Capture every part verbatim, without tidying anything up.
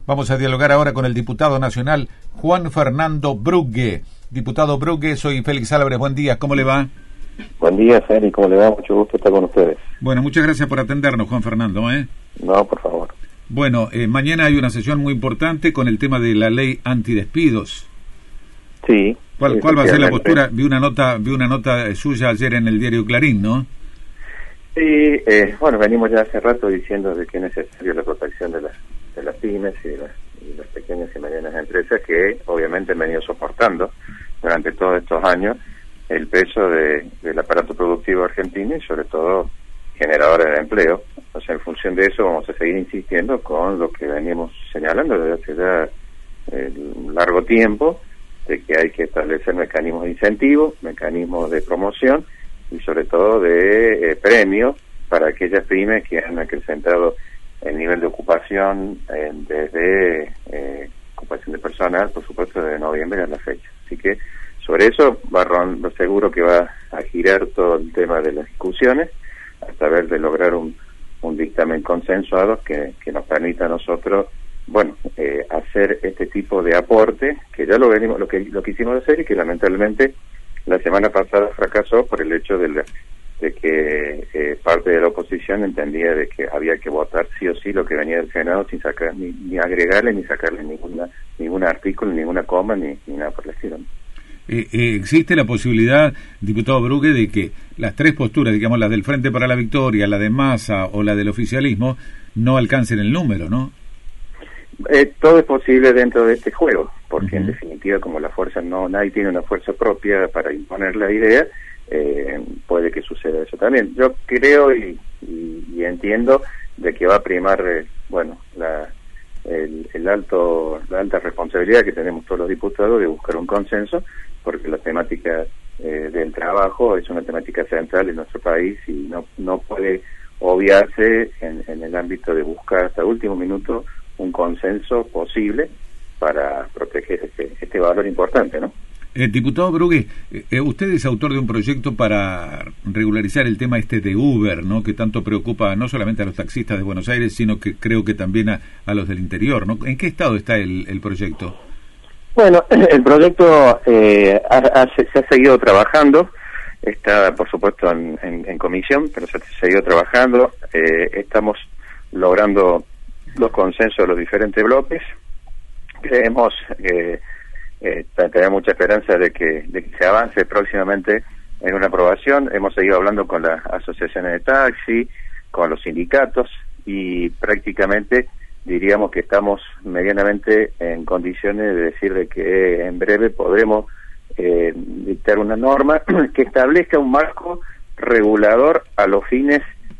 Vamos a dialogar ahora con el diputado nacional Juan Fernando Brugge. Diputado Brugge, soy Félix Álvarez, buen día, ¿cómo le va? Buen día, Félix, ¿cómo le va? Mucho gusto estar con ustedes. Bueno, muchas gracias por atendernos, Juan Fernando, ¿eh? No, por favor. Bueno, eh, mañana hay una sesión muy importante con el tema de la ley antidespidos. Sí. ¿Cuál, cuál va a ser la postura? Vi una nota, vi una nota suya ayer en el diario Clarín, ¿no? Sí, eh, bueno, venimos ya hace rato diciendo de que es necesaria la protección de las, de las pymes y de las, y las pequeñas y medianas empresas que obviamente han venido soportando durante todos estos años el peso de, del aparato productivo argentino y sobre todo generadores de empleo. O sea, en función de eso vamos a seguir insistiendo con lo que veníamos señalando desde hace ya eh, largo tiempo, de que hay que establecer mecanismos de incentivo, mecanismos de promoción y sobre todo de eh, premios para aquellas pymes que han acrecentado el nivel de ocupación eh, desde eh, ocupación de personal, por supuesto, desde noviembre a la fecha. Así que sobre eso va lo seguro que va a girar todo el tema de las discusiones hasta ver de lograr un, un dictamen consensuado que, que nos permita a nosotros, bueno, eh, hacer este tipo de aporte, que ya lo venimos, lo que lo quisimos hacer y que lamentablemente la semana pasada fracasó por el hecho de, la, de que eh, parte de la oposición entendía de que había que votar sí o sí lo que venía del Senado sin sacar ni, ni agregarle ni sacarle ninguna ningún artículo, ninguna coma, ni, ni nada por el estilo. Eh, eh, ¿Existe la posibilidad, diputado Brugge, de que las tres posturas, digamos, la del Frente para la Victoria, la de Massa o la del oficialismo, no alcancen el número, no? Eh, todo es posible dentro de este juego, porque uh-huh. en definitiva, como la fuerza no, nadie tiene una fuerza propia para imponer la idea, eh, puede que suceda eso también. Yo creo y, y, y entiendo de que va a primar, eh, bueno, la, el, el alto, la alta responsabilidad que tenemos todos los diputados de buscar un consenso, porque la temática eh, del trabajo es una temática central en nuestro país y no, no puede obviarse en, en el ámbito de buscar hasta el último minuto un consenso posible para proteger este, este valor importante, ¿no? Eh, diputado Brugge, eh, usted es autor de un proyecto para regularizar el tema este de Uber, ¿no? Que tanto preocupa no solamente a los taxistas de Buenos Aires, sino que creo que también a, a los del interior, ¿no? ¿En qué estado está el, el proyecto? Bueno, el proyecto eh, ha, ha, se ha seguido trabajando, está por supuesto en, en, en comisión, pero se ha seguido trabajando, eh, estamos logrando los consensos de los diferentes bloques. Creemos que eh, tenemos mucha esperanza de que, de que se avance próximamente en una aprobación. Hemos seguido hablando con las asociaciones de taxi, con los sindicatos y prácticamente diríamos que estamos medianamente en condiciones de decir de que en breve podremos eh, dictar una norma que establezca un marco regulador a los fines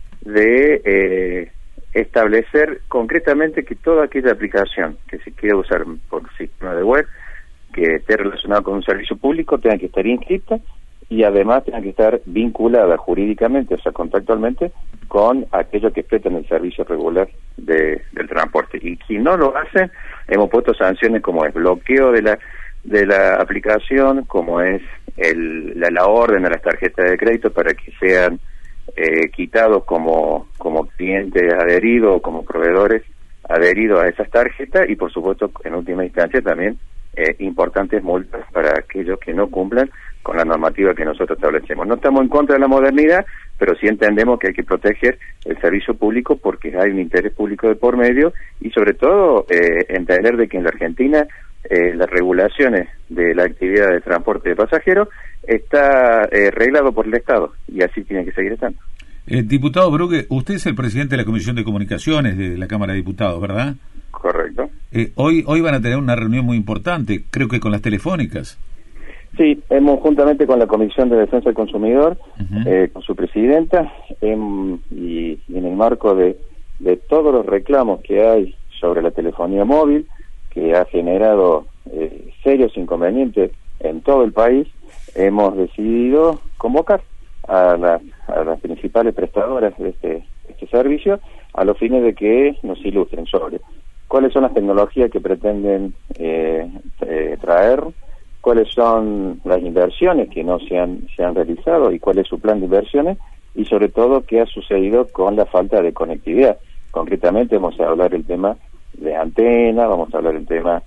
de eh, establecer concretamente que toda aquella aplicación que se quiera usar por sistema de web, que esté relacionada con un servicio público, tenga que estar inscrita y además tenga que estar vinculada jurídicamente, o sea, contractualmente, con aquellos que prestan el servicio regular de, del transporte. Y si no lo hacen, hemos puesto sanciones como es bloqueo de la de la aplicación, como es el, la, la orden a las tarjetas de crédito para que sean Eh, quitados como como clientes adheridos o como proveedores adheridos a esas tarjetas y por supuesto en última instancia también eh, importantes multas para aquellos que no cumplan con la normativa que nosotros establecemos. No estamos en contra de la modernidad, pero sí entendemos que hay que proteger el servicio público porque hay un interés público de por medio y sobre todo eh, entender de que en la Argentina eh, las regulaciones de la actividad de transporte de pasajeros está eh, reglado por el Estado y así tiene que seguir estando. Eh, diputado Brugge, usted es el presidente de la Comisión de Comunicaciones de la Cámara de Diputados, ¿verdad? Correcto. Eh, hoy hoy van a tener una reunión muy importante, creo que con las telefónicas. Sí, hemos juntamente con la Comisión de Defensa del Consumidor, uh-huh. eh, con su presidenta, en, y, y en el marco de, de todos los reclamos que hay sobre la telefonía móvil, que ha generado eh, serios inconvenientes en todo el país, hemos decidido convocar a, la, a las principales prestadoras de este, este servicio a los fines de que nos ilustren sobre cuáles son las tecnologías que pretenden eh, eh, traer, cuáles son las inversiones que no se han, se han realizado y cuál es su plan de inversiones y sobre todo qué ha sucedido con la falta de conectividad. Concretamente vamos a hablar del tema de antena, vamos a hablar del tema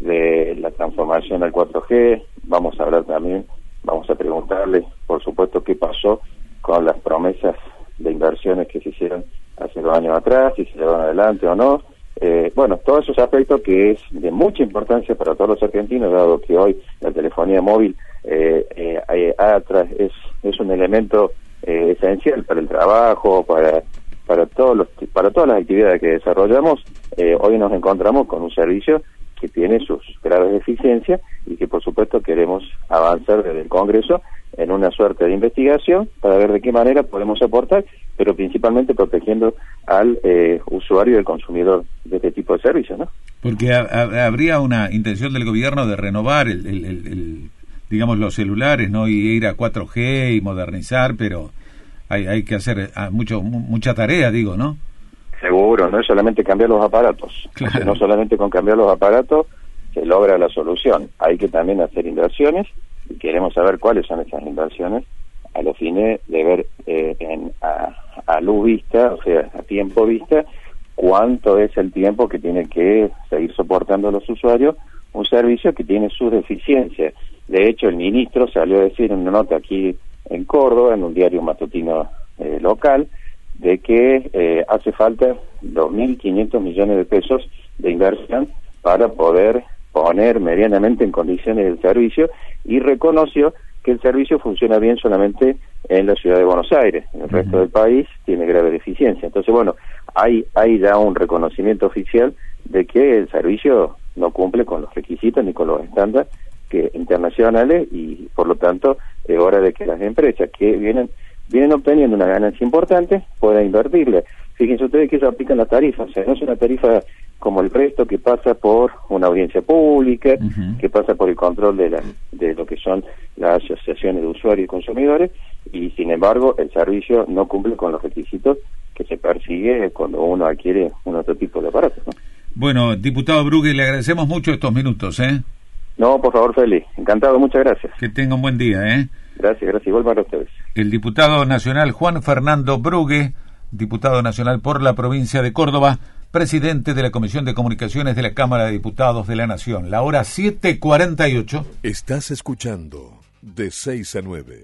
de la transformación al cuatro G, vamos a hablar también, vamos a preguntarle, por supuesto, qué pasó con las promesas de inversiones que se hicieron hace dos años atrás, si se llevaron adelante o no. Eh, bueno, todos esos aspectos que es de mucha importancia para todos los argentinos, dado que hoy la telefonía móvil eh, eh, eh, atrás es, es un elemento eh, esencial para el trabajo, para para todos los para todas las actividades que desarrollamos. Eh, hoy nos encontramos con un servicio que tiene sus graves deficiencias y que por supuesto queremos avanzar desde el Congreso en una suerte de investigación para ver de qué manera podemos aportar, pero principalmente protegiendo al eh, usuario y al consumidor de este tipo de servicios, ¿no? Porque ha, ha, habría una intención del gobierno de renovar el, el, el, el digamos los celulares, ¿no? Y ir a cuatro G y modernizar, pero hay, hay que hacer mucho mucha tarea, digo, ¿no? Seguro, no es solamente cambiar los aparatos, claro. No solamente con cambiar los aparatos se logra la solución, hay que también hacer inversiones y queremos saber cuáles son esas inversiones a los fines de ver eh, en, a, a luz vista, o sea, a tiempo vista, cuánto es el tiempo que tiene que seguir soportando a los usuarios un servicio que tiene sus deficiencias. De hecho, el ministro salió a decir en una nota aquí en Córdoba, en un diario matutino eh, local, de que eh, hace falta dos mil quinientos millones de pesos de inversión para poder poner medianamente en condiciones el servicio, y reconoció que el servicio funciona bien solamente en la ciudad de Buenos Aires, en el resto del país tiene grave deficiencia. Entonces, bueno, hay, hay ya un reconocimiento oficial de que el servicio no cumple con los requisitos ni con los estándares que internacionales, y por lo tanto es hora de que las empresas que vienen vienen obteniendo una ganancia importante puedan invertirle. Fíjense ustedes que eso aplica en la tarifa, o sea, no es una tarifa como el resto que pasa por una audiencia pública, uh-huh. que pasa por el control de, la, de lo que son las asociaciones de usuarios y consumidores, y sin embargo el servicio no cumple con los requisitos que se persigue cuando uno adquiere un otro tipo de aparatos, ¿no? Bueno, diputado Brugge, le agradecemos mucho estos minutos, ¿eh? No, por favor, Feli, encantado, muchas gracias. Que tenga un buen día, ¿eh? Gracias, gracias, igual para ustedes. El diputado nacional Juan Fernando Brugge, diputado nacional por la provincia de Córdoba, presidente de la Comisión de Comunicaciones de la Cámara de Diputados de la Nación. La hora siete cuarenta y ocho. Estás escuchando de seis a nueve.